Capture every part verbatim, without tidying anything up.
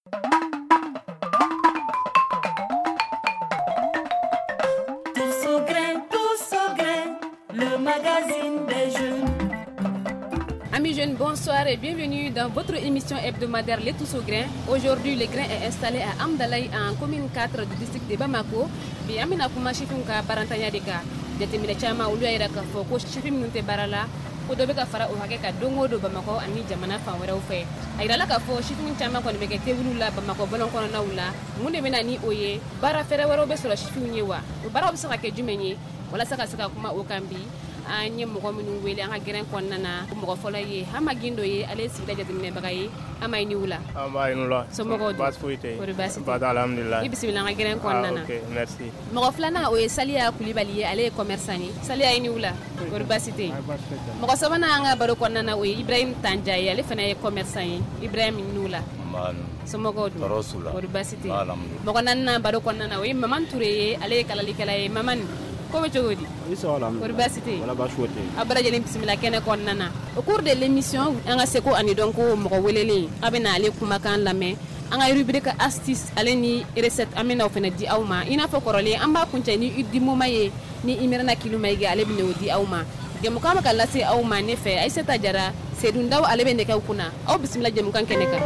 Tous au grain, tous au grain, le magazine des jeunes. Amis jeunes, bonsoir et bienvenue dans votre émission hebdomadaire Les Tous au Grain. Aujourd'hui, le grain est installé à Amdalaï, en commune quatre du district de Bamako. Bien, amina kuma chifin ka barantanya deka. Detemile chama ulu ayira ka foko chifin nunte barala. Ko dobe ka fara o hake ka dongo do Bamako ani jamana fan wera ufe. Ayira la ka fo chifin chama ko nebe ke wulu la Bamako bolon kono na ula. Munde bena ni oye bara fere wero be solo chifin yewa. Bara obsaka ke jumenye wala saka saka kuma o kambi. Anye mɔgɔ minnu wele an ka gɛrɛn kɔnɔna na mɔgɔ fɔlɔ ye Hama Gindo ye ale sigida jateminɛbaga ye an b'a ni wula an b'a ni wula somɔgɔw baasi foyi tɛ kɔri baasi tɛ baasi alhamdulilayi i bisimila an ka gɛrɛn kɔnɔna na ok merci mɔgɔ filanan o ye Saliya Kulibali ye ale ye commerçant ye Saliya ye ni wula kɔri baasi tɛ mɔgɔ sabanan an ka baro kɔnɔna na o ye Ibrahim Tanja ye ale fana ye commerçant ye Ibrahim ni wula somɔgɔw dun kɔri baasi tɛ mɔgɔ naaninan baro kɔnɔna na o ye Maman Ture ye ale ye kalalikɛla ye Maman ko bɛ cogo di kɔri baasi tɛ a bɛɛ lajɛlen bisimila kɛnɛ kɔnɔna na au cours de l'émission an ka seko ani dɔn ko mɔgɔ welelen a bɛna ale kumakan lamɛn an ka rubrique astuce ale ni recette an bɛna o fana di aw ma i n'a fɔ kɔrɔlen an b'a kuncɛ ni dimoma ye ni Imerina Kilumayige ale bɛna o di aw ma jɛmukan bɛ ka lase aw ma ne fɛ Aïssata Jara Seydou Ndaw ale bɛ nɛgɛw kunna aw bisimila jɛmukan kɛnɛ kan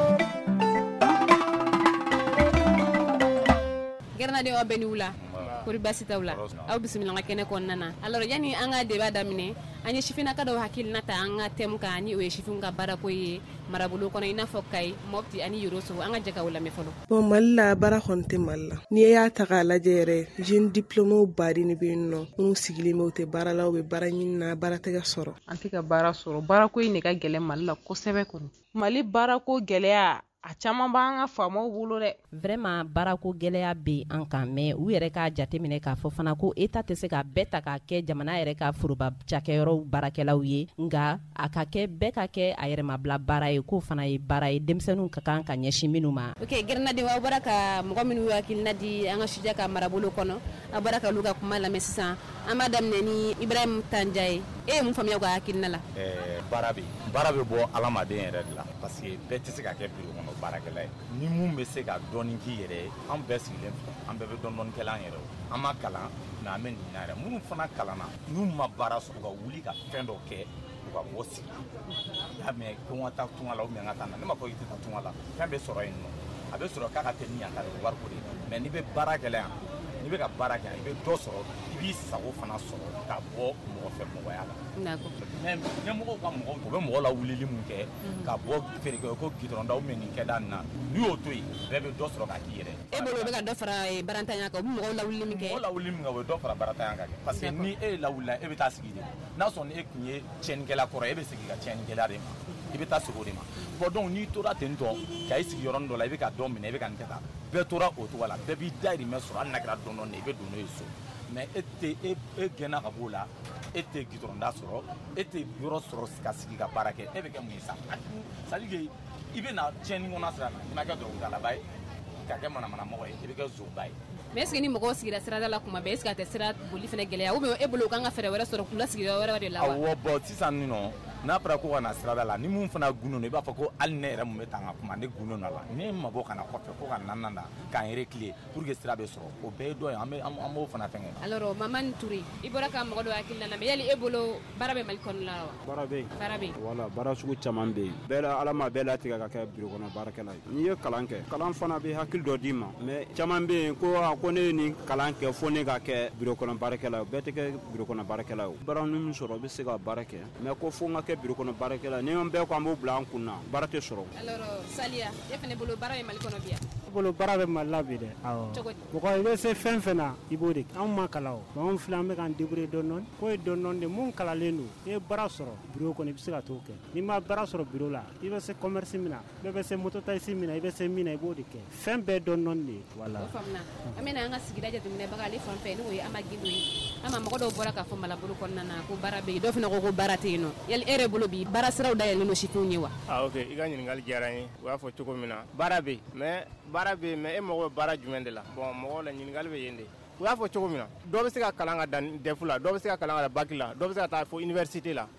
gɛrɛnadenw aw bɛ ni wula kori basi taw la aw bisimila an ka kɛnɛ kɔnɔna na alors yani an ka débat daminɛ an ye sifinaka dɔw hakilina ta an ka thème kan ni o ye sifinw ka baarako ye marabolo kɔnɔ i n'a fɔ Kayi Mopti ani Yoroso an ka jɛ ka o lamɛn fɔlɔ bon Mali la baara kɔni tɛ Mali la n'i y'a ta k'a lajɛ yɛrɛ jeune diplômés baden de bɛ yen nɔ minnu sigilen bɛ u tɛ baara la u bɛ baara ɲini na baara tɛ ka sɔrɔ an tɛ ka baara sɔrɔ baarako in de ka gɛlɛn Mali la kosɛbɛ kɔni Mali baarako gɛlɛya a caman b'an ka faamaw bolo dɛ vraiment baarako gɛlɛya bɛ an kan mais u yɛrɛ k'a jateminɛ k'a fɔ fana ko État tɛ se ka bɛɛ ta k'a kɛ jamana yɛrɛ ka foroba cakɛyɔrɔw baarakɛlaw ye nka a ka kɛ bɛɛ ka kɛ a yɛrɛmabila baara ye k'o fana ye baara ye denmisɛnninw ka kan ka ɲɛsin minnu ma. ok gɛrɛnadenw aw bɔra ka mɔgɔ minnu hakilina di an ka studio ka marabolo kɔnɔ aw bɔra ka olu ka kuma lamɛn sisan an b'a daminɛ ni Ibrahim Tanja ye e ye mun faamuya u ka hakilina la. ɛɛ baara bɛ baara bɛ bɔ adamaden yɛrɛ de la parce que bɛɛ tɛ se ka kɛ bureau kɔnɔ baarakɛla ye ni mun bɛ se ka dɔɔni k'i yɛrɛ ye an bɛɛ sigilen filɛ an bɛɛ bɛ dɔɔni dɔɔni kɛla an yɛrɛ ye an ma kalan mais an bɛ nin na yɛrɛ minnu fana kalanna n'u ma baara sɔrɔ u ka wuli ka fɛn dɔ kɛ u ka bɔ sigi y'a mɛn ko n ka taa tunga la ou bien n ka taa na ne ma fɔ i tɛ taa tunga la fɛn bɛ sɔrɔ yen nɔ a bɛ sɔrɔ k'a ka tɛ ni yan ka wari ko de mais n'i bɛ baarakɛla yan n'i bɛ ka baara kɛ yan i bɛ dɔ sɔrɔ i b'i sago fana sɔrɔ ka bɔ mɔgɔ fɛ mɔgɔya la mais ɲɛmɔgɔw ka mɔgɔw u bɛ mɔgɔ la wulili mun kɛ ka bɔ feerekɛ ko gidɔrɔn daw mɛ nin kɛ da nin na n'u y'o to yen bɛɛ bɛ dɔ sɔrɔ ka k'i yɛrɛ e bolo bɛ ka dɔ fara barantanya kan u bɛ mɔgɔw lawulili min kɛ mɔgɔw lawulili min kɛ o bɛ dɔ fara barantanya kan kɛ parce que ni e lawulila e bɛ taa sigi de n'a sɔrɔ ni e tun ye tiɲɛnikɛla kɔrɔ e bɛ segin ka tiɲɛnikɛla de ma i bɛ taa sigi o de ma bon donc n'i tora ten tɔ ka i sigi yɔrɔnin dɔ la i bɛ ka dɔ minɛ i bɛ ka nin kɛ tan bɛɛ tora o cogo la bɛɛ b'i dayirimɛ sɔrɔ hali n'a kɛra dɔɔnin dɔɔnin i bɛ don n'o ye so mais e tɛ e e gɛnna ka b'o la e tɛ gidɔrɔnda sɔrɔ e tɛ yɔrɔ sɔrɔ ka sigi ka baara kɛ e bɛ kɛ mun ye sa c'est à dire que i bɛ na tiɲɛni kɔnɔ sira la i ma kɛ dɔnkilidalaba ye ka kɛ manamanamɔgɔ ye i bɛ kɛ zonba ye mais est ce que ni mɔgɔw sigira sirada la kuma bɛɛ est ce que a tɛ sira boli fana gɛlɛya ou bien e bolo k'an ka fɛɛrɛ wɛrɛ sɔrɔ k'u lasigi yɔrɔ wɛrɛ de la wa awɔ bon sisan nin nɔ n'a fɔra ko ka na sirada la ni mun fana gunnen don i b'a fɔ ko hali ne yɛrɛ mun bɛ taa n ka kuma ne gunnen don a la ne ma bɔ ka na kɔfɛ ko ka na na na k'an reclé pour que sira bɛ sɔrɔ o bɛɛ ye dɔ ye an bɛ an b'o fana fɛngɛ alors Maman Touré i bɔra ka mɔgɔ dɔ hakilina lamɛn yali e bolo baara bɛ Mali kɔnɔna la wa baara bɛ yen baara bɛ yen voilà baara sugu caman bɛ yen bɛɛ la ala ma bɛɛ latigɛ ka kɛ bureau kɔnɔ baarakɛla ye n'i ye kalan kɛ kalan fana bɛ hakili dɔ d'i ma mais caman bɛ yen ko ko ne ye nin kalan kɛ fo ne ka kɛ bureau kɔnɔ baarakɛla ye bɛɛ tɛ kɛ bureau kɔnɔ baarakɛla ye baara min sɔrɔ bɛ se ka baara kɛ mais ko fo n ka kɛ bureau kɔnɔ baarakɛla ni an bɛɛ ko an b'o bila an kun na baara tɛ sɔrɔ alors Saliya e fana bolo baara bɛ Mali kɔnɔ bi yan bolo baara bɛ Mali la bi dɛ awɔ mɔgɔ i bɛ se fɛn fɛn na i b'o de kɛ anw ma kalan o anw filɛ an bɛ k'an débrouiller dɔɔni dɔɔni ko ye dɔɔni dɔɔni de mun kalanlen don i ye baara sɔrɔ bureau kɔnɔ i bɛ se ka t'o kɛ n'i ma baara sɔrɔ bureau la i bɛ se commerce min na bɛɛ bɛ se moto taxi min na i bɛ se min na i b'o de kɛ fɛn bɛɛ dɔɔni dɔɔni de ye voilà o faamuna an bɛna an ka sigida jateminɛbaga ale fan fɛ n'o ye Hama Gindo ye ama mɔgɔ dɔw bɔra k'a fɔ malabolo kɔnɔna na ko baara bɛ yen dɔw fana ko ko baara tɛ yen nɔ yali e yɛrɛ bolo bi baara siraw dayɛlɛlen don sifinw ye wa ah ok i ka ɲininkali diyara n ye u y'a fɔ cogo min na baara bɛ yen mais baara bɛ yen mais e mago bɛ baara jumɛn de la bon mɔgɔw la ɲininkali bɛ yen de u y'a fɔ cogo min na dɔw bɛ se ka kalan ka dan dɛfu la dɔw bɛ se ka kalan ka dan baki la dɔw bɛ se ka taa fɔ université la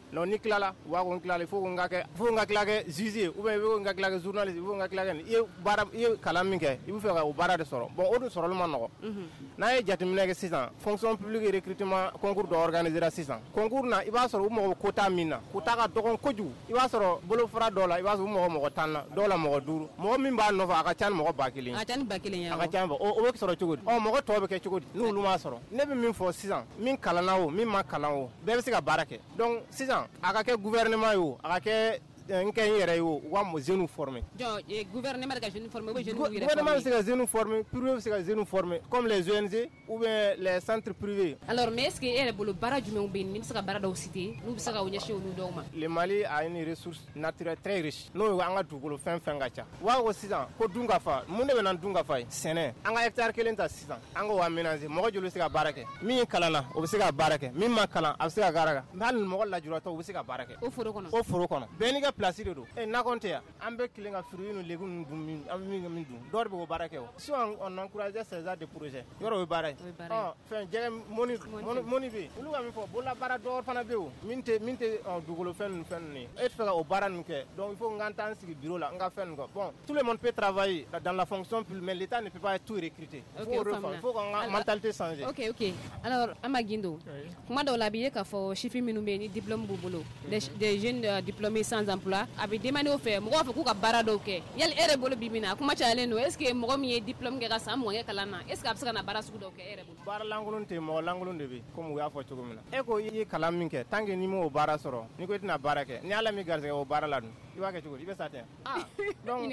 non ni kilala wa ko kilala fo ko ngake fo ngake lage juge ou bien fo ngake lage journaliste fo ngake lage ye bara ye kalam min ke ibu fe ka o bara de soro bon o dun soro man no na ye jatimine ke sisan fonction publique et recrutement concours d'organiser la sisan concours na iba soro mo quota minna quota ka dogon koju iba soro bolo fara dola iba soro mo mo tanna dola mo duru mo min ba no fa ka chan mo ba kilin a chan ba kilin ya ka chan o o ke soro chugudi o mo ko tobe ke chugudi nu lu ma soro ne be min fo sisan min kalana o min ma kalan o be be se ka barake donc sisan aka ke gouvernement yo aka ke nke yere yo wa mo jeune formé jo gouvernement ka jeune formé jeune gouvernement c'est jeune formé privé c'est jeune formé comme les O N G ou bien les centres privés. Alors mais est-ce que elle bolo bara jume be ni saka bara do cité nous saka o nyashi onu do ma le Mali a une ressource naturelle très riche no anga dugolo fen fen gacha wa o sisan ko dunga fa mun de nan dunga fa sene anga hectare kelen ta sisan anga wa ménager mo jolo sika barake mi kalana o be sika barake mi ma kala a sika garaga hal mo la jurata o be sika barake o foro kono o foro kono beni ga place de do e na konte ya ambe kilenga fruit no legun dum min am mi min dum dor be o barake o si on encourager ces genres de projets yoro o barake ah fen jere moni moni be ulu wa mi fo bola bara dor fana be o minte minte dugolo fen fen ni et fera au baran ke donc il faut ngantane sigi bureau là nga fen ko bon tout le monde peut travailler dans la fonction publique mais l'état ne peut pas tout recruter il faut il faut qu'on mentalité changer. OK OK alors Amagindo comment do la biye ka fo chifi minu be ni diplôme bubulo des jeunes diplômés sans emploi abi demandé au fait mo fa ku ka bara do ke yal ere bolo bibina kuma chale no est-ce que mo mi diplôme ke ga sam mo ke kalana est-ce que absaka na bara su do ke ere bolo bara langulun te mo langulun de bi comme ya fo chugumina e ko yi kalam min ke tangue ni mo bara soro ni ko tina bara ke ni ala mi garse o bara la dun iba ke chugudi ibe satin ah donc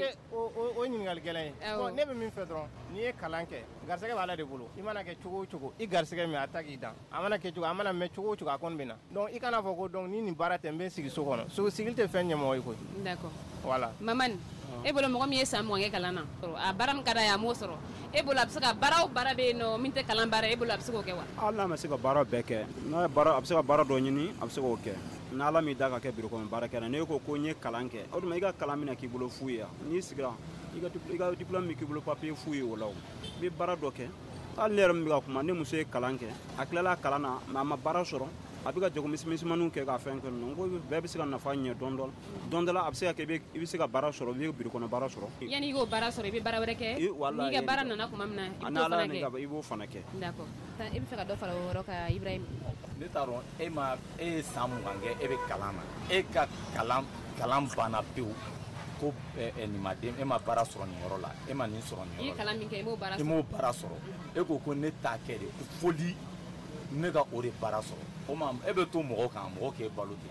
o o o ningal gelen ko nebe min fe dron ni e kalanke garse ke bala de bolo imana ke chugo chugo i garse ke mi ataki dan amana ke chugo amana me chugo chugo akon bina donc i kana fo ko donc ni ni bara tembe sigi so kono so sigilte fenye mo ko d'accord voilà maman e bolo mo mi esa mo nge kalana a baram kada ya mo soro e bolo absaka bara o bara be no minte kalan bara e bolo absako ke wa Allah ma sika bara beke no bara absaka bara do nyini absako ke na ala mi daga ke biro ko bara ke na ne ko ko nye kalanke o dum iga kalamina ki bolo fuya ni sigra iga iga diplôme ki bolo papier fuya wala mi bara do ke al leer mi ga kuma ne muso kalanke aklala kalana ma ma bara soro abiga jogo mismis manu ke ga fen ko non ko be be sika na fanye dondol dondola abse ke be ibi sika bara soro be biro ko na bara soro yani go bara soro be bara wala ke ni ga bara na ko mamna ibo fana ke ana ibo fana ke d'accord ta ibi feka do fala woro ka Ibrahim ne taro e ma e samu gange e be kalama e ka kalam kalam bana piu ko e ni madem e ma bara soro ni woro la e ma ni soro ni woro e kalam min ke mo bara soro mo bara soro e ko ko ne ta ke de foli ne ga ore bara soro o ma e be to mo kan mo ke baluti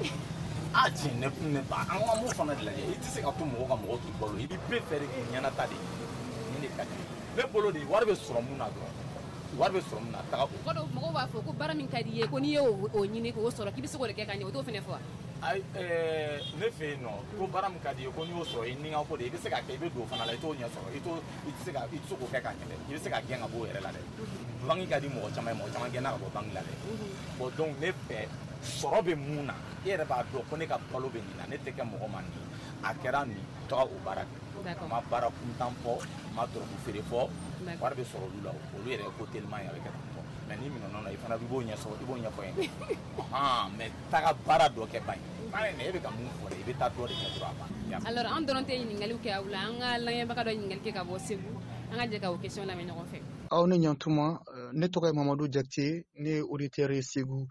a ti ne ne ba an wa mo fana de la e ti se ka to mo kan mo to balu i be fere ki nyana ta de ni ne ka be bolo de war be soro mu na do war be soro mu na ta ko ko mo wa fo ko bara min ka di e ko ni e o nyini ko soro ki bi se ko de ke kan o to fene fo ai eh ne fe no ko bara min ka di e ko ni o soro ni nga ko de be se ka ke be do fana la to nya soro i to i se ka i to ko ke kan ne i se ka gen ga bo ere la de bangi ka di mo chama mo chama gen na ko bangi la de bo donc ne fe soro be muna ere ba do ko ne ka palo be ni na ne te ke mo man ni akera ni to o bara ma bara kuntan fo ma to ko fere fo war be soro lu la o lu ere ko tellement ya ke to mais ni mi no no ifana bi bo nya so bo nya fo en ah mais taga bara do ke bay bare ne be ka mu fo de be ta do de ke do aba alors en dononte ni ngali ke awla nga la yamba ka do ngali ke ka bo sebu nga je ka o question la me no fe aw ne nyantuma ne to kay Mamadou Diakité ne auditeur Ségou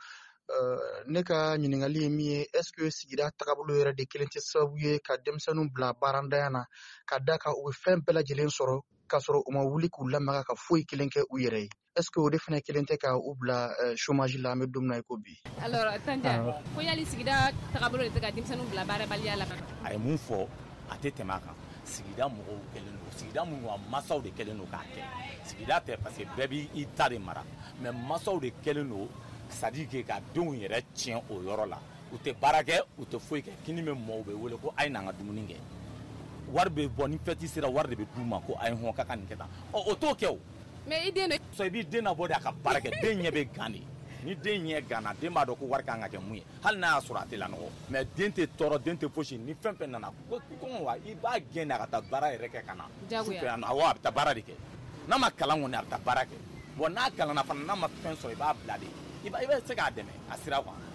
ne ka ɲiningali mi est-ce que sigida tagabolo yɛrɛ de kelen tɛ sababu ye ka denmisɛnninw bila baarandaya na ka da ka u bɛ fɛn bɛɛ lajɛlen sɔrɔ ka sɔrɔ u ma wuli k'u lamaga ka foyi kelen kɛ u yɛrɛ ye est-ce que o de fana kelen tɛ ka u bila chômage la an bɛ don min na i ko bi. alors Tanja ko yali sigida tagabolo de tɛ ka denmisɛnninw bila baarabaliya la. a ye mun fɔ a tɛ tɛmɛ a kan sigida mɔgɔw kɛlen don sigida minnu a masaw de kɛlen don k'a kɛ sigida tɛ parce que bɛɛ b'i ta de mara mais masaw de kɛlen don c'est-à-dire que ka denw yɛrɛ tiɲɛ o yɔrɔ la u tɛ baara kɛ u tɛ foyi kɛ kini bɛ mɔɔw bɛ wele ko a ye n'an ka dumuni kɛ wari bɛ bɔ ni fɛti sera wari de bɛ d'u ma ko a ye hɔn ka ka nin kɛ tan ɔ o t'o kɛ o. mais i den de. so i b'i den labɔ de a ka baara kɛ den ɲɛ bɛ gan de ni den ɲɛ ganna den b'a dɔn ko wari kan ka kɛ mun ye hali n'a y'a sɔrɔ a tɛ lanɔgɔ mais den tɛ tɔɔrɔ den tɛ fosi ni fɛn fɛn nana ko kɔngɔ wa i b'a gɛn de a ka taa baara yɛrɛ kɛ ka na. jagoya sufɛ awɔ a bɛ taa baara de kɛ n'a ma kalan kɔni a bɛ taa baara kɛ bon n'a kalanna fana n'a ma fɛn sɔrɔ i b'a bila de. i bɛ se k'a dɛmɛ a sira kan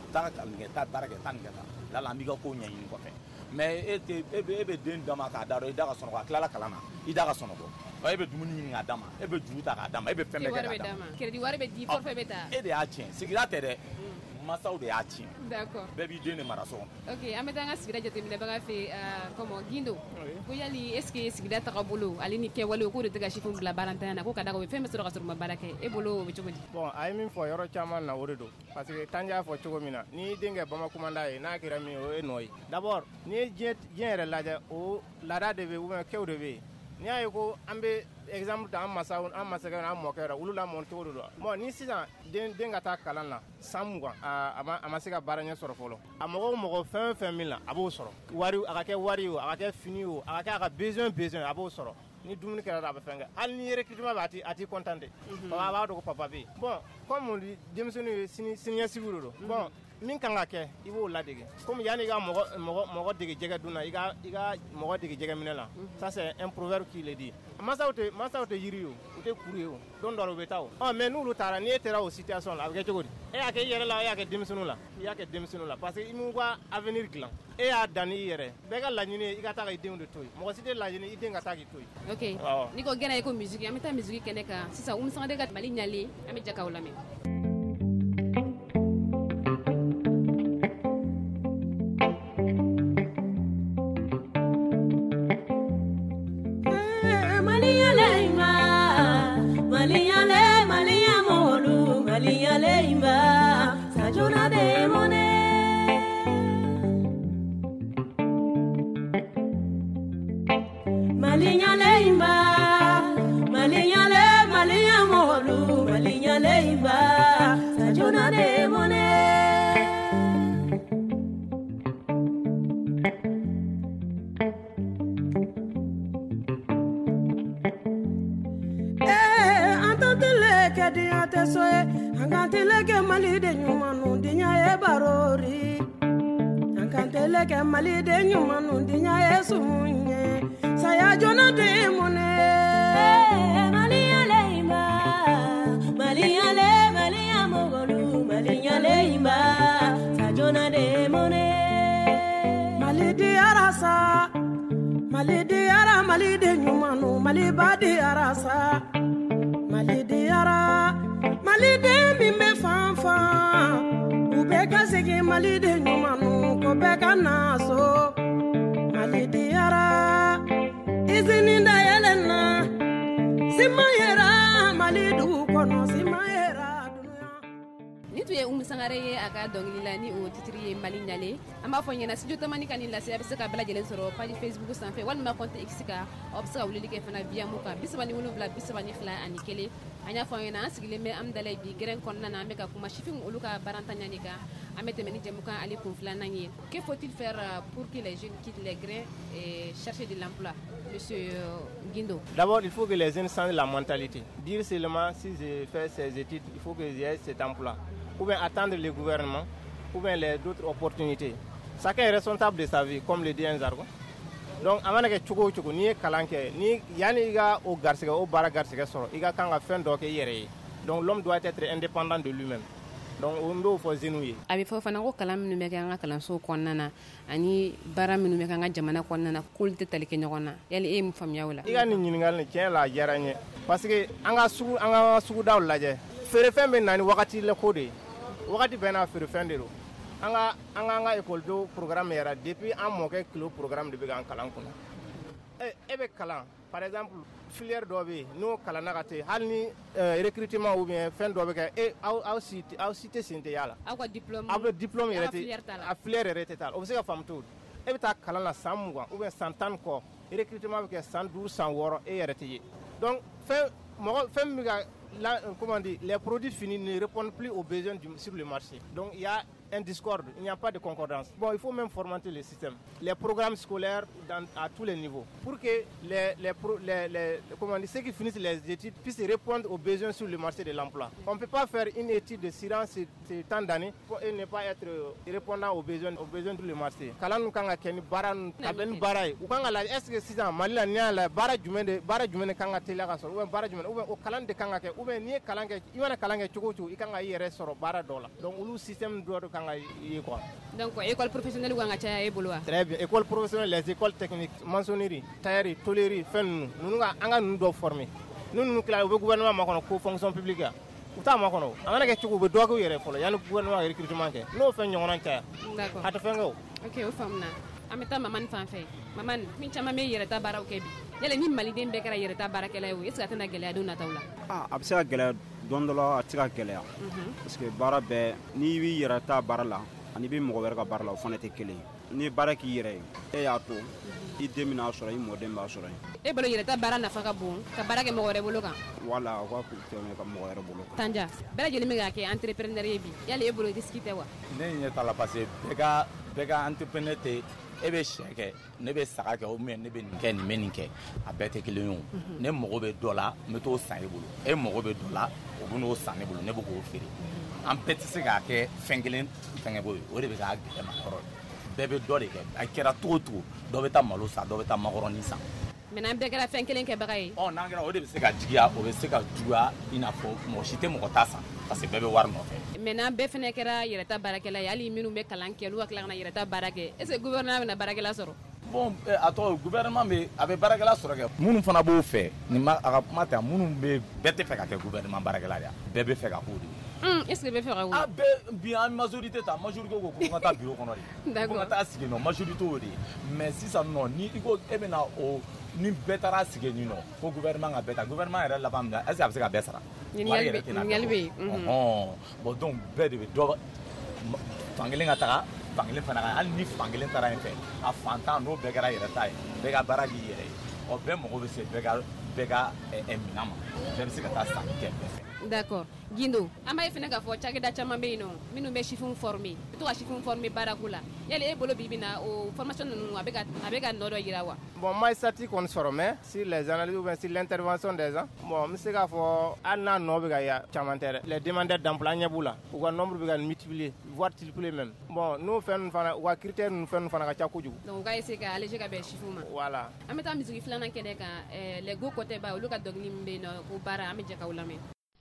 taa kalan kɛ taa baara kɛ taa nin kɛ tan la la an b'i ka ko ɲɛɲini kɔfɛ mais e tɛ e bɛ e bɛ den d'a ma k'a da dɔn i da ka sɔnɔgɔ a tilala kalan na i da ka sɔnɔgɔ e bɛ dumuni ɲini k'a d'a ma e bɛ juru ta k'a d'a ma e bɛ fɛn bɛɛ kɛ k'a d'a ma crédit wari bɛ di forfait bɛ ta e de y'a tiɲɛ sigida tɛ dɛ masaw de y'a tiɲɛ d'accord bɛɛ b'i den de mara so kɔnɔ ok an bɛ taa an ka sigida jateminɛbaga fɛ comment Guindo ko yali est ce que sigida tagabolo ale ni kɛwale k'o de tɛ ka sifinw bila baarantanya na ko ka da o bɛ fɛn bɛ sɔrɔ ka sɔrɔ u ma baara kɛ e bolo o bɛ cogo di bon a ye min fɔ yɔrɔ caman na o de don parce que Tanja y'a fɔ cogo min na ni den kɛ Bamakomanda ye n'a kɛra min o ye nɔ ye d'abord ni ye diɲɛ diɲɛ yɛrɛ lajɛ o laada de bɛ ou bien kɛw de bɛ yen n'i y'a ye ko an bɛ exemple ta an masaw an masakɛ an mɔkɛ yɛrɛ olu lamɔ cogo de don bon ni sisan den den ka taa kalan na san mugan a ma a ma se ka baara ɲɛ sɔrɔ fɔlɔ a mɔgɔ o mɔgɔ fɛn fɛn min na a b'o sɔrɔ wari a ka kɛ wari o a ka kɛ fini o a ka kɛ a ka besoin besoin a b'o sɔrɔ ni dumuni kɛra a bɛ fɛn kɛ hali ni recrutement bɛ a ti a ti content de a b'a dɔn ko papa bɛ yen bon comme denmisɛnninw ye sini siniɲɛsigiw de don bon min kan ka kɛ i b'o ladege comme yanni i ka mɔgɔ mɔgɔ mɔgɔ dege jɛgɛ dun na i ka i ka mɔgɔ dege jɛgɛ minɛ la ça c'est un proverbe qui le dit masaw tɛ masaw tɛ yiri o u tɛ kuru ye o don dɔ la u bɛ taa o ɔ mais n'olu taara n'e taara o situation la a bɛ kɛ cogo di e y'a kɛ i yɛrɛ la e y'a kɛ denmisɛnninw la i y'a kɛ denmisɛnninw la parce que i m'u ka avenir dilan e y'a dan n'i yɛrɛ bɛɛ ka laɲini ye i ka taa ka i denw de to yen mɔgɔ si tɛ laɲini i den ka taa k'i to yen ok n'i ko gɛnɛ ye ko musique an bɛ taa musique kɛnɛ kan sisan Umu Sangare ka Mali ɲalen an bɛ jakaw lamɛn Mali de nyumanu dinya yesu munye saya jona de mone Mali aleima Mali ale Mali amogolu Mali aleima sa jona de mone Mali de arasa Mali de ara Mali de nyumanu Mali ba de arasa Mali de ara Mali de mimbe fanfa ubeka sege Mali de nyumanu ko beka naso Mali de ara izininda yelena simayera Mali du kono simayera ni tu ye Umu Sangare ye a ka dɔnkili la ni o titre ye Mali ɲale an b'a fɔ ɲɛna studio tamani ka nin lase a bɛ se ka bɛɛ lajɛlen sɔrɔ page Facebook sanfɛ walima compte X kan aw bɛ se ka weleli kɛ fana via mu kan bi saba ni wolonwula bi saba ni fila ani kelen an y'a fɔ an ɲɛna an sigilen bɛ Amdalaye bi gɛrɛn kɔnɔna na an bɛ ka kuma sifinw olu ka barantanya de kan an bɛ tɛmɛ ni jɛmukan ale kun filanan ye que faut-il faire pour que les jeunes quittent les grains et cherchent de l'emploi monsieur Guindo? D'abord il faut que les jeunes changent la mentalité dire seulement si je fais ces études il faut que j'ai cet emploi ou bien attendre le gouvernement ou bien les d'autres opportunités chacun est responsable de sa vie comme le dit un jargon donc a mana kɛ cogo o cogo n'i ye kalan kɛ ni yanni i ka o garisɛgɛ o baara garisɛgɛ sɔrɔ i ka kan ka fɛn dɔ kɛ i yɛrɛ ye donc l'homme doit être indépendant de lui-même donc o n b'o fɔ jeunes ye a bɛ fɔ fana ko kalan minnu bɛ kɛ an ka kalansow kɔnɔna na ani baara minnu bɛ kɛ an ka jamana kɔnɔna na k'olu tɛ tali kɛ ɲɔgɔn na yali e ye mun faamuya o la i ka nin ɲininkali nin tiɲɛ la a diyara n ye parce que an ka sugu an ka sugudaw lajɛ feerefɛn bɛ na ni wagati la ko de ye wagati bɛɛ n'a feerefɛn de don an ka an ka an ka école do programme yɛrɛ depuis an mɔkɛ kilo programme de bɛ k'an kalan kunna e e bɛ kalan par exemple filière dɔ bɛ yen n'o kalanna ka ten hali ni recrutement ou bien fɛn dɔ bɛ kɛ e aw aw si aw si tɛ sen tɛ y'a la aw ka diplôme aw bɛ diplôme yɛrɛ tɛ a filière yɛrɛ tɛ taa o bɛ se ka faamu cogo di e bɛ taa kalan na san mugan ou bien san tan kɔ recrutement bɛ kɛ san duuru san wɔɔrɔ e yɛrɛ tɛ ye donc fɛn mɔgɔ fɛn min bɛ ka la, comment dire, les produits finis ne répondent plus aux besoins du, sur le marché. Donc il y a un discorde, il n'y a pas de concordance. Bon, il faut même formenter le système. Les programmes scolaires dans, à tous les niveaux. Pour que les, les, les, les, comment dire, ceux qui finissent les études puissent répondre aux besoins sur le marché de l'emploi. On ne peut pas faire une étude de science ces tant d'années et ne pas être répondant aux besoins, aux besoins sur le marché. Kalan kanga keni bara kaben barai. Ou kanga la est-ce que sisan malila nya la bara jumende bara jumende kanga tela ka soro ou bara jumende ou o kalan de kanga ke ou ni kalan ke iwana kalan ke chugo chu ikanga yere soro bara dola. Donc ulu système do kanga yi quoi. Donc école professionnelle ou nga e bolo wa. Très bien, école professionnelle, les écoles techniques, maçonnerie, taillerie, tôlerie, fen nous nga anga nous do former. Nous nous cla au gouvernement makono ko fonction publique. Uta makono. Anga ke tugo be dogo yere folo. Ya gouvernement recrutement ke. No fen nyona ntia. D'accord. Ata fengo. OK, o famna. Ameta maman fan fe. Maman, min chama me yere ta bara o kebi. Yale ni maliden be kara yere ta bara kala yo. Est-ce que tana gele adu na tawla? Ah, absa gele don dolo atika gele ya. Parce que bara be ni wi yere ta bara la. Ani bi mo wɛrɛ ka baara la o fana tɛ kelen ni baara k'i yɛrɛ ye e y'a to i den bɛna sɔrɔ i mɔden b'a sɔrɔ e bolo yɛrɛ ta baara nafa ka bon ka baara kɛ mɔgɔ wɛrɛ bolo kan wala o ka tɛmɛ ka mɔgɔ wɛrɛ bolo kan Tanja bɛɛ lajɛlen bɛ k'a kɛ entrepreneur ye bi yali e bolo risque tɛ wa ne ɲɛ t'a la parce que bɛɛ ka bɛɛ ka entrepreneur tɛ e bɛ sɛ kɛ ne bɛ saga kɛ ou bien ne bɛ nin kɛ nin bɛ nin kɛ a bɛɛ tɛ kelen ye o ne mago bɛ dɔ la n bɛ t'o san e bolo e mago bɛ dɔ la o bɛ n'o san ne bolo ne bɛ k'o feere an bɛɛ tɛ se k'a kɛ fɛn kelen fɛngɛ bɔ ye o de bɛ k'a gɛlɛma kɔrɔ bɛɛ bɛ dɔ de kɛ a kɛra cogo o cogo dɔ bɛ taa malo san dɔ bɛ taa makɔrɔni san maintenant bɛɛ kɛra fɛn kelen kɛbaga ye ɔ n'an kɛra o de bɛ se ka jigiya o bɛ se ka juguya i n'a fɔ mɔgɔ si tɛ mɔgɔ ta san parce que bɛɛ bɛ wari nɔfɛ maintenant bɛɛ fɛnɛ kɛra yɛrɛta baarakɛla ye hali minnu bɛ kalan kɛ olu ka tila ka na yɛrɛta baara kɛ est ce que gouvernement bɛna baarakɛla sɔrɔ bon a tɔgɔ gouvernement bɛ a bɛ baarakɛla sɔrɔ kɛ minnu fana b'o fɛ nin ma a ka kuma tɛ minnu bɛ bɛɛ tɛ fɛ ka kɛ gouvernement baarakɛla de ye bɛɛ bɛ fɛ ka k'o de ye est ce que bɛ fɛ ka a bɛɛ bi an majorité ta majorité ko ko n ka taa bureau kɔnɔ de ko n ka taa sigi nɔ majorité o de ye mais sisan nɔ ni i ko e bɛna o ni bɛɛ taara sigi nin nɔ ko gouvernement ka bɛɛ ta gouvernement yɛrɛ laban min na est ce que a bɛ se ka bɛɛ sara ɲininkali bɛ ɲininkali bɛ yen bon donc bɛɛ de bɛ dɔ fan kelen ka taga fan kelen fana kan hali ni fan kelen taara yen fɛ a fantan n'o bɛɛ kɛra yɛrɛ ta ye bɛɛ ka baara k'i yɛrɛ ye ɔ bɛɛ mago bɛ se bɛɛ ka bɛɛ ka minɛn ma bɛɛ bɛ se ka taa sanni kɛ bɛɛ fɛ d'accord Gindo an b'a ye fɛnɛ k'a fɔ cakɛda caman bɛ yen nɔ minnu bɛ sifinw former u bɛ to ka sifinw former baarako la yali e bolo bi bi na o formation ninnu a bɛ ka a bɛ ka nɔ dɔ yira wa bon ma sati kɔni sɔrɔ mais sur les analyses ou bien sur l'intervention des gens bon n bɛ se k'a fɔ hali n'a nɔ bɛ ka ya caman tɛ dɛ les demandeurs d'emploi ɲɛ b'u la u ka nombre bɛ ka multiplier voire tripler même bon n'o fɛn ninnu fana u ka critères ninnu fɛn ninnu fana ka ca kojugu donc u ka essayer ka alléger ka bɛn sifinw ma voilà an bɛ taa misiri filanan kɛnɛ kan les go côté ba olu ka dɔnkili min bɛ yen nɔ ko baara an bɛ jɛ k'aw lamɛn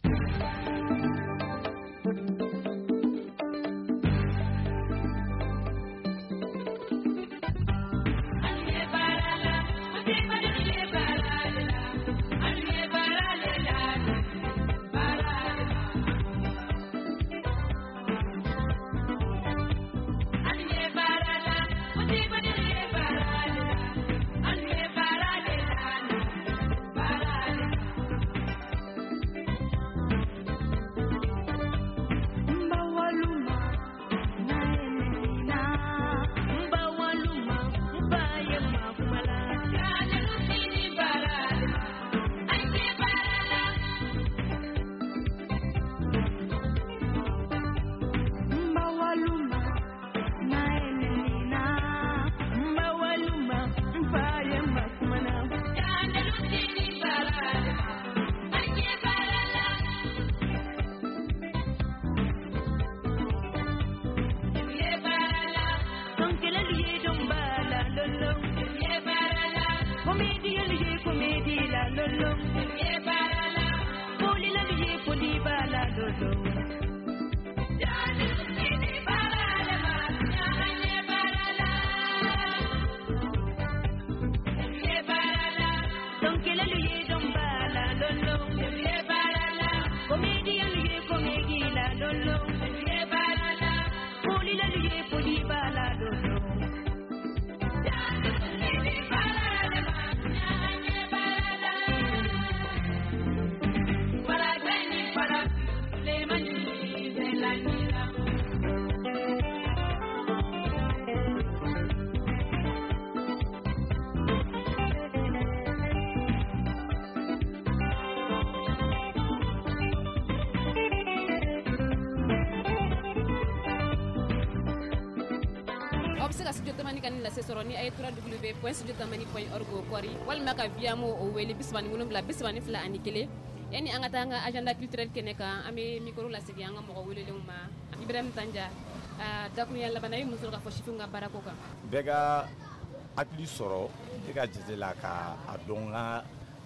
sɔrɔ ni a ye tura w point studio tamani point org kɔri walima ka via mo o wele bisaba ni wolonwula bisaba ni fila ani kelen yani an ka taa an ka agenda culturel kɛnɛ kan an bɛ micro lasegin an ka mɔgɔ welelenw ma Ibrahim Tanja dakurunya laban ye mun sɔrɔ ka fɔ sifinw ka baarako kan bɛɛ ka hakili sɔrɔ e ka jate la ka a dɔn ka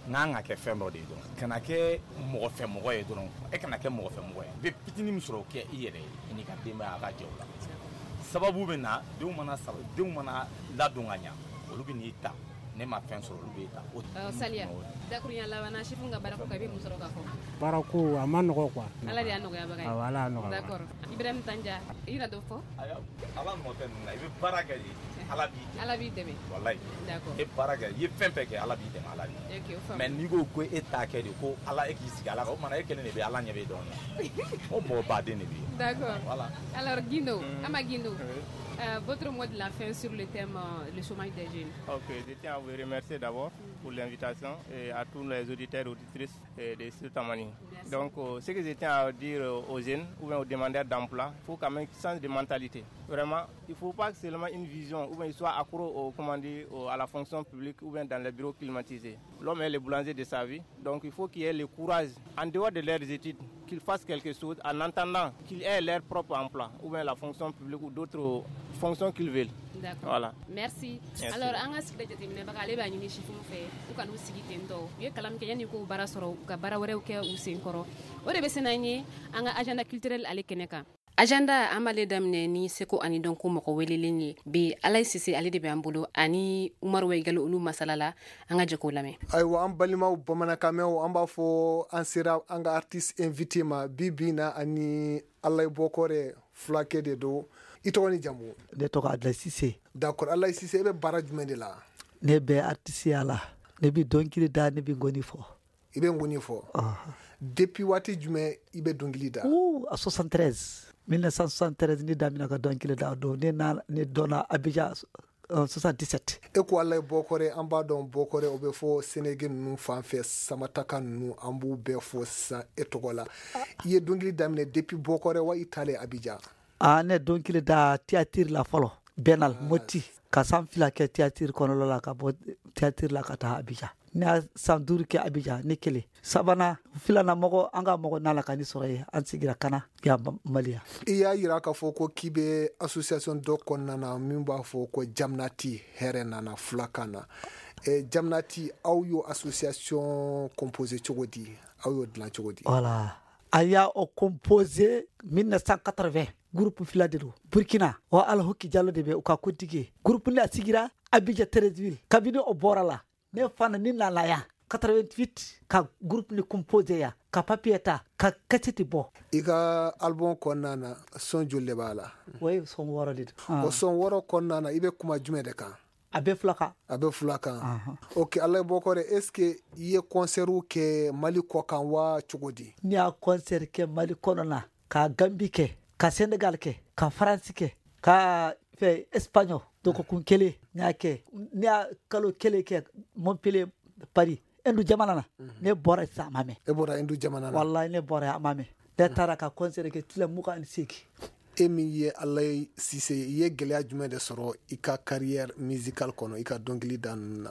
n'an ka kɛ fɛn dɔ de ye dɔrɔn kana kɛ mɔgɔ fɛ mɔgɔ ye dɔrɔn e kana kɛ mɔgɔ fɛ mɔgɔ ye bɛ fitinin min sɔrɔ o kɛ i yɛrɛ ye i n'i ka denbaya a ka jɛ o la sababu bɛ na denw mana saba denw mana ladon ka ɲa olu bɛ n'i ta ne ma fɛn sɔrɔ olu bɛ ta o Saliya dakurunya laban Chifu ka baara ko ka bɛ mun sɔrɔ ka fɔ baara ko a ma nɔgɔ quoi Ala de y'a nɔgɔya baga ye awɔ Ala y'a nɔgɔya d'accord Ibrahim Tanja i na dɔ fɔ Ala nɔ tɛ nin na i bɛ baara kɛ de Ala b'i dɛmɛ Ala b'i dɛmɛ wallahi d'accord e baara kɛ i ye fɛn fɛn kɛ Ala b'i dɛmɛ Ala de ok o faamu mais n'i ko ko e t'a kɛ de ko Ala e k'i sigi Ala kan o mana e kelen de bɛ Ala ɲɛ bɛ dɔn o mɔgɔ baden de bɛ yen d'accord voilà alors Guindo Ama Guindo Euh, votre mot de la fin sur le thème euh, le chômage des jeunes. Ok, je tiens à vous remercier d'abord pour l'invitation et à tous les auditeurs et auditrices de Sultamani. Donc, euh, ce que je tiens à dire aux jeunes ou bien aux demandeurs d'emploi, il faut quand même changer de mentalité. Vraiment, il ne faut pas que seulement une vision ou bien ils soient accro au, comment dire, au, à la fonction publique ou bien dans les bureaux climatisés. L'homme est le boulanger de sa vie, donc il faut qu'il ait le courage, en dehors de leurs études, qu'ils fassent quelque chose en attendant qu'ils aient leur propre emploi ou bien la fonction publique ou d'autres fonctions qu'ils veulent. D'accord. Voilà. Merci. Merci. Alors, an ka sigida jateminɛ baga ale b'a ɲini Chifu fɛ u ka n'u sigi ten tɔ u ye kalan kɛ yanni k'u baara sɔrɔ u ka baara wɛrɛw kɛ u sen kɔrɔ o de bɛ se n'an ye an ka agenda culturel ale kɛnɛ kan. Agenda an b'ale daminɛ ni seko ani dɔnko mɔgɔ welelen ye bi Alayi Sise ale de bɛ an bolo ani Umaru Wegelo olu masala la an ka jɛ k'o lamɛn. Ayiwa an balimaw bamanankanmɛnw an b'a fɔ an sera an ka artiste invité ma bi bi na ani Alayi Bɔkɔrɛ fulakɛ de don i tɔgɔ ni jamu. Ne tɔgɔ Adila Sise. D'accord Alayi Sise e bɛ baara jumɛn de la? Ne bɛ artisiya la ne bi dɔnkili da ne bi ngoni fɔ. I bɛ ngoni fɔ. Depuis waati jumɛn i bɛ dɔnkili da? Ouh à soixante-treize mille neuf cent soixante-treize ni daminɛ ka dɔnkili da don ne na ne dɔnna Abidjan soixante-dix-sept. E ko Alayi Bɔkɔrɛ an b'a dɔn Bɔkɔrɛ o bɛ fɔ Sénégal ninnu fan fɛ Samataka ninnu an b'u bɛɛ fɔ sisan e tɔgɔ la. I ye dɔnkili daminɛ depuis Bɔkɔrɛ wa i taalen Abidjan? Ah ne dɔnkili da théâtre la fɔlɔ Bɛnal Moti ka san fila kɛ théâtre kɔnɔna la ka bɔ théâtre la ka taa Abidjan. Ne y'a san duuru kɛ Abidjan ne kelen sabanan filanan mɔgɔ an ka mɔgɔ nana ka ni sɔrɔ ye an sigira kana yan Mali yan. I y'a yira k'a fɔ ko k'i bɛ association dɔ kɔnɔna na min b'a fɔ ko Jamnati hɛrɛ nana fulakan na eh, Jamnati aw y'o association composé cogo di aw y'o dilan cogo di? Voilà a y'a o composé mille neuf cent quatre-vingts groupe fila de don Burkina o Alhoki Diallo de bɛ u ka kotigi groupe ne a sigira Abidjan Treichville kabini o bɔra la ne fana ni nana yan quatre-vingt-huit ka groupe ni composé ya ka papier ta ka cassette bɔ. I ka album kɔnɔna na son joli de b'a la? O ye son wɔɔrɔ de don. O son wɔɔrɔ kɔnɔna na i bɛ kuma jumɛn de kan? A bɛ fulakan. A bɛ fulakan. Ok Alayi Bɔkɔrɛ est ce que i ye concert kɛ Mali kɔ kan wa cogo di? Ne y'a concert kɛ Mali kɔnɔ na ka Gambi kɛ ka Sénégal kɛ ka France kɛ ka fɛ Espagne dɔgɔkun kelen n y'a kɛ ne y'a kalo kelen kɛ Montpellier Paris Indu jamana na ne bɔra sisan a ma mɛn. E bɔra Indu jamana na? Wallahi ne bɔra a ma mɛn ne taara ka concert kɛ tile mugan ni seegin. E min ye Alayi Sise i ye gɛlɛya jumɛn de sɔrɔ i ka carrière musicale kɔnɔ i ka dɔnkili da ninnu na?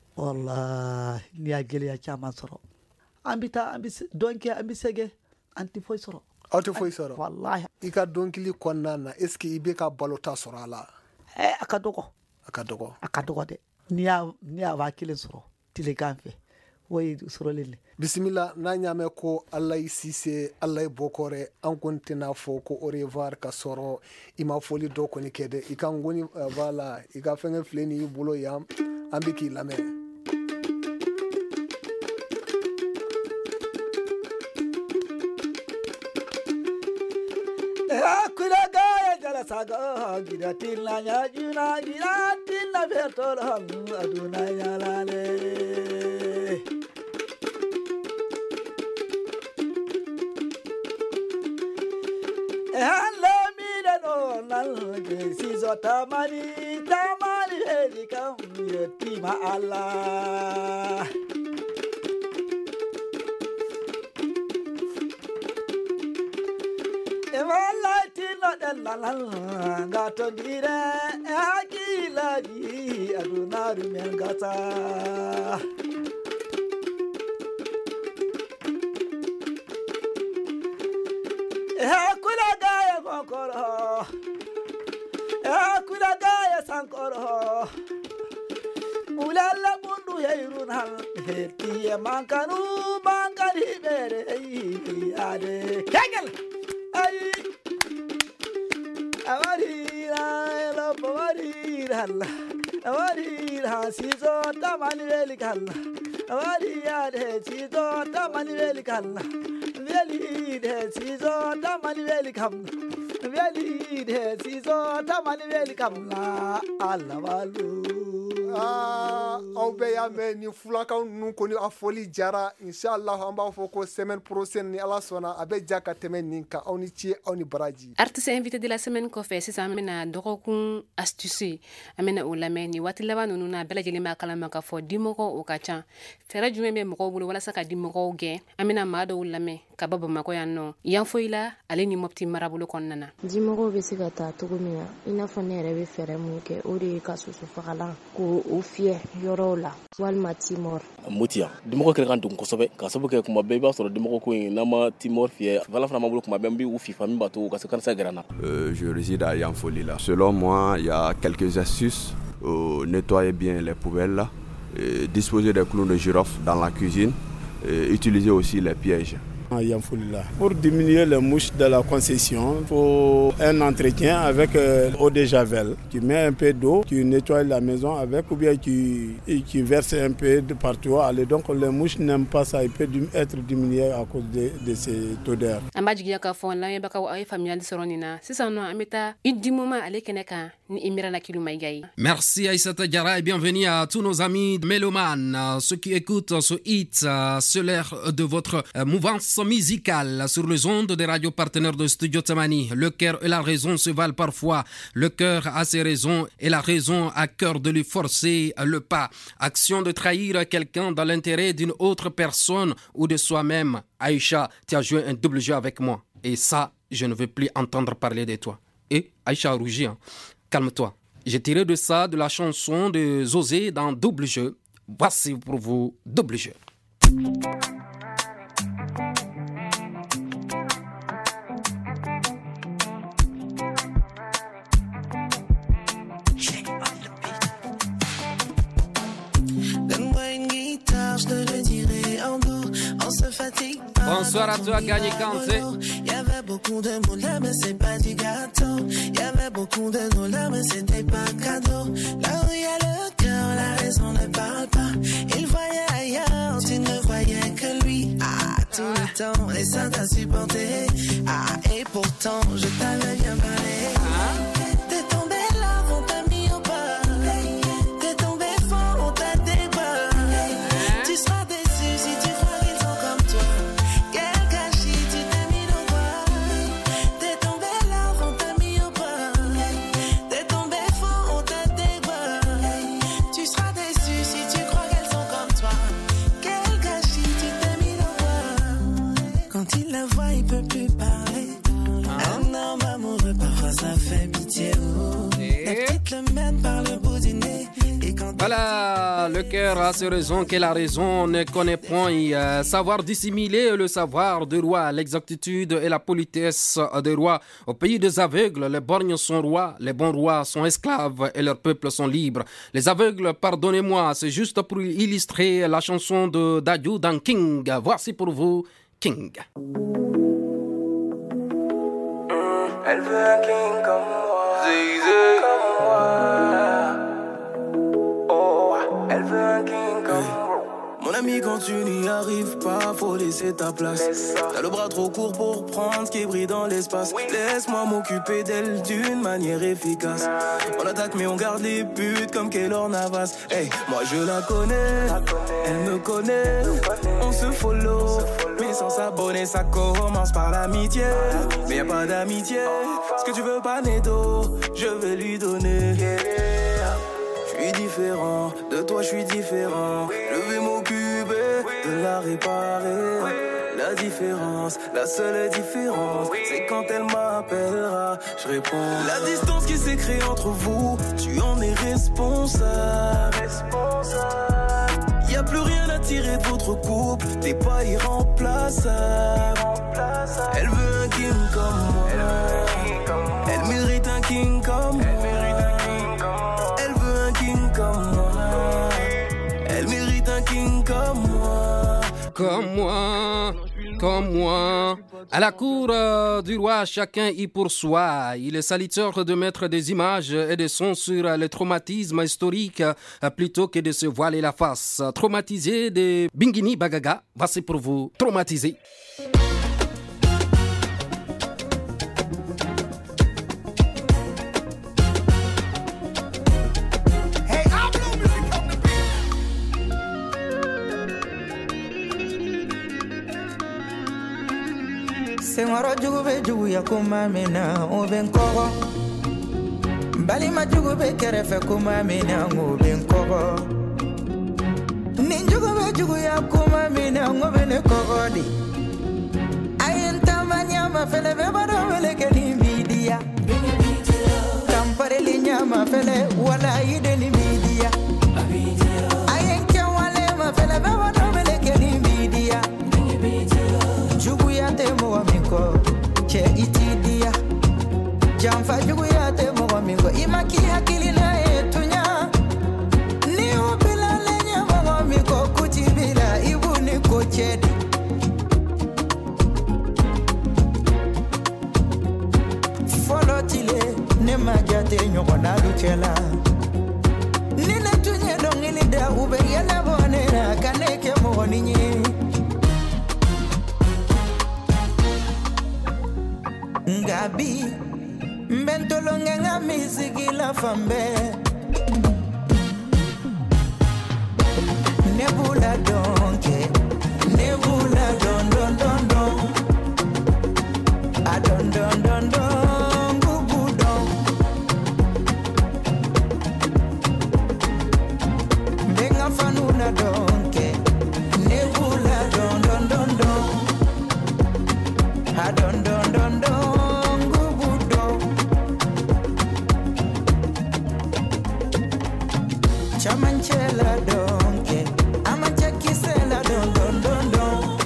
Wallahi ne y'a gɛlɛya caman sɔrɔ an bɛ taa an bɛ dɔn kɛ an bɛ sɛgɛn an tɛ foyi sɔrɔ. Aw tɛ foyi sɔrɔ? Wallahi. I ka dɔnkili kɔnɔna na est ce que i bɛ ka balota sɔrɔ a la? Eh a ka dɔgɔ. A ka dɔgɔ. A ka dɔgɔ dɛ. N'i y'a n'i y'a waa kelen sɔrɔ tilegan fɛ o ye sɔrɔlen de. Bisimila n'an y'a mɛn ko Alayi Sise Alayi Bɔkɔrɛ an kɔni tɛna fɔ ko au revoir ka sɔrɔ i ma foli dɔ kɔni kɛ dɛ i ka ngoni voilà i ka fɛngɛ filɛ nin y'i bolo yan an bɛ k'i lamɛn. Akulaga jala saga gidatina ya juna gidatina betolo aduna yalale. Hello mire no nalge sizo tamani tamani heli kam yetima Allah. Evalatino della gato dire akila di aduna rumengata. Ekula gaya kokoro, ekula gaya sankoro. Ulala mundu yayrun hal hetiye mankanu mankani bere ade kegel ay amarira lo amarira halla amarira sizo tamani veli kalla amarira de sizo tamani veli kalla veli de sizo tamani veli kalla veli de sizo tamani veli kalla alla walu ah aw bɛɛ y'a mɛn ni fulakaw ninnu kɔni a foli jara inshallah an b'a fɔ ko semaine prochaine ni ala sɔnna a bɛ ja ka tɛmɛ nin kan aw ni ce aw ni baraji. Artiste invité de la semaine kɔfɛ sisan an bɛna dɔgɔkun astuce an bɛna o lamɛn ni waati laban ninnu na bɛɛ lajɛlen b'a kalama k'a fɔ dimɔgɔw o ka ca fɛɛrɛ jumɛn bɛ mɔgɔw bolo walasa ka dimɔgɔw gɛn an bɛna maa dɔw lamɛn ka bɔ bamakɔ yan nɔ yan foyi la ale ni mɔpti marabolo kɔnɔna na. dimɔgɔw bɛ se ka taa cogo min na i n'a fɔ ne yɛrɛ bɛ fɛɛrɛ mun kɛ o de ye ka soso fagalan ko o fiyɛ yɔrɔw la walima timor mutiya dimɔgɔ kɛra kan dugu kosɛbɛ ka sabu kɛ kuma bɛɛ i b'a sɔrɔ dimɔgɔ ko in n'a ma timor fiyɛ fala fana ma bolo kuma bɛɛ n bɛ u fifa min b'a to ka se kansa gɛrɛna. Je réside à Yanfoli là. Selon moi, il y a quelques astuces. Euh, nettoyer bien les poubelles là, et disposer des clous de girofle dans la cuisine, et utiliser aussi les pièges. Pour diminuer les mouches de la concession, il faut un entretien avec euh, eau de javel. Tu mets un peu d'eau, tu nettoies la maison avec ou bien tu, tu verses un peu de partout. Allez, donc les mouches n'aiment pas ça, il peut être diminué à cause de, de cette odeur. Merci Aïssata Diarra et bienvenue à tous nos amis mélomanes, ceux qui écoutent ce hit, c'est l'heure de votre mouvance musicale sur les ondes des radios partenaires de Studio Tamani. Le cœur et la raison se valent parfois. Le cœur a ses raisons et la raison a cœur de lui forcer le pas. Action de trahir quelqu'un dans l'intérêt d'une autre personne ou de soi-même. Aïcha, tu as joué un double jeu avec moi. Et ça, je ne veux plus entendre parler de toi. Et Aïcha a rougi. Hein. Calme-toi. J'ai tiré de ça de la chanson de Zosé dans Double Jeu. Voici pour vous Double Jeu. Bonsoir à toi, Gagné Kanté. Il y avait beaucoup de monde là, mais c'est pas du gâteau. Il y avait beaucoup de monde là, mais c'était pas cadeau. Là où il y a le cœur, la raison ne parle pas. Il voyait ailleurs, tu ne voyais que lui. Ah, tout le temps, et ça t'a supporté. Ah, et pourtant, je t'avais bien parlé. T'es tombé là, on t'a mis au bas. T'es tombé fort, on t'a débat. Tu seras déçu si tu crois qu'ils sont comme toi. Quel gâchis, tu t'es mis au bas. T'es tombé là, on t'a mis au bas. T'es tombé fort, on t'a débat. Tu seras déçu si tu crois qu'elles sont comme toi. Quel gâchis, tu t'es mis au bas. Quand il la voit, il peut plus parler. Un homme amoureux, parfois ça fait pitié. Oh. La petite le mène par le bout du nez. Voilà, le cœur a ses raisons que la raison ne connaît point. Euh, savoir dissimuler le savoir de roi, l'exactitude et la politesse des rois. Au pays des aveugles, les borgnes sont rois, les bons rois sont esclaves et leurs peuples sont libres. Les aveugles, pardonnez-moi, c'est juste pour illustrer la chanson de Dadju dans King. Voici pour vous King. Elle veut un king comme moi, Zizé comme moi. Oh, elle veut un king comme moi. Mon ami, quand tu n'y arrives pas, faut laisser ta place. T'as le bras trop court pour prendre ce qui brille dans l'espace. Oui. Laisse-moi m'occuper d'elle d'une manière efficace. On attaque mais on garde les buts comme Keylor Navas. Hey, moi je la connais, la connais. Elle me connaît, connaît. On se follow. Mais sans s'abonner, ça commence par l'amitié. Mais y a pas d'amitié. Ce que tu veux pas, Neto, je vais lui donner. Je suis différent, de toi je suis différent. Je vais m'occuper de la réparer. La différence, la seule différence, c'est quand elle m'appellera, je réponds. La distance qui s'est créée entre vous, tu en es responsable. Y'a plus rien à tirer de votre couple, t'es pas irremplaçable. Elle veut un king comme moi, elle mérite un king comme moi. Elle veut un king comme moi, elle mérite comme moi, comme moi. À la cour euh, du roi, chacun y pour soi. Il est salutaire de mettre des images et des sons sur les traumatismes historiques euh, plutôt que de se voiler la face. Traumatisé de Bingini Bagaga, voici pour vous, traumatisé. Sengoro jugu be jugu ya kuma mina o ben kogo Bali ma jugu be kerefe kuma mina o ben kogo Nin jugu be jugu ya kuma mina o ben kogo di Ayen tamanya ma fele be bado wele ke ni media Kampare li nyama fele wala ide ni media Ayen ke wale ma fele be bado wele ke ni media Jugu ya te mo minko che itidia Jamfa jugu ya te mo minko imaki akili na etunya Ni ubila lenya mo minko kutibila ibuni ko chedi Follow tile ne majate nyoko na luchela Ni na tunye dongili da ube yala bonera kaneke mo ninyi Ngabi mbentolo ngenga miziki la fambe Nebula donke Nebula don don don don A don don don don Gugu don Benga fanuna donke Nebula don don don don A don don don don Chamanchela donke, amacha kisela don don don don.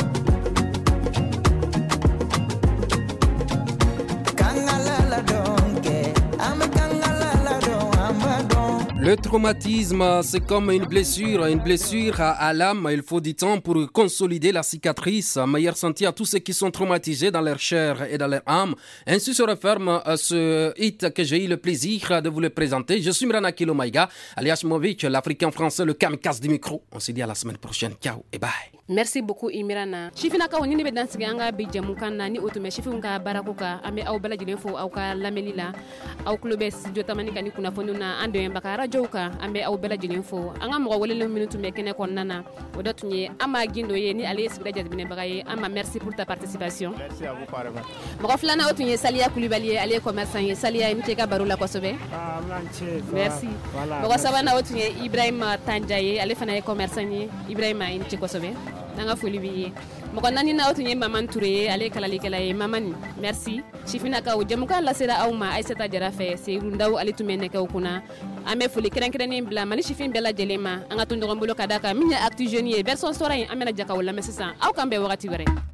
Kangalala donke, ama kangalala don amba don. Le traumatisme, c'est comme une blessure, une blessure à, à l'âme. Il faut du temps pour consolider la cicatrice, meilleur sentier à tous ceux qui sont traumatisés dans leur chair et dans leur âme. Ainsi se referme ce hit que j'ai eu le plaisir de vous le présenter. Je suis Mirana Kilomaïga, alias Movic, l'Africain français, le kamikaze du micro. On se dit à la semaine prochaine. Ciao et bye. Merci beaucoup Imirana. Shifina ka woni be dansi anga be jamu kan na ni otume shifun ka barako ka ame aw bala jile fo aw ka lamelila aw clube studio tamani kan kuna fonu na ando en bakara joka ame aw bala jile fo anga mo wole le minutu me kene kon nana odatu ni ama gindo ye ni ale sibira jazbine bagaye ama merci pour ta participation. Merci à vous parema. Mo flana otunye Salia Koulibaly ale commerçant ye Salia ni teka barola ko sobe. Ah manche. Merci. Mo sabana otunye Ibrahim Tanjaye ale fana ye commerçant ye Ibrahim ni teko sobe. Nanga foli biye moko nani na otunye Maman Touré ale kala likela ye mamani merci shifina ka o jamuka la sera awma Aissata Jarafe se rundaw ale tumene ka kuna ame foli kren kren bla mani shifin bela jelema anga tundogo mbolo kadaka minya actu jeune version story amena jaka wala mesisa aw kambe wakati were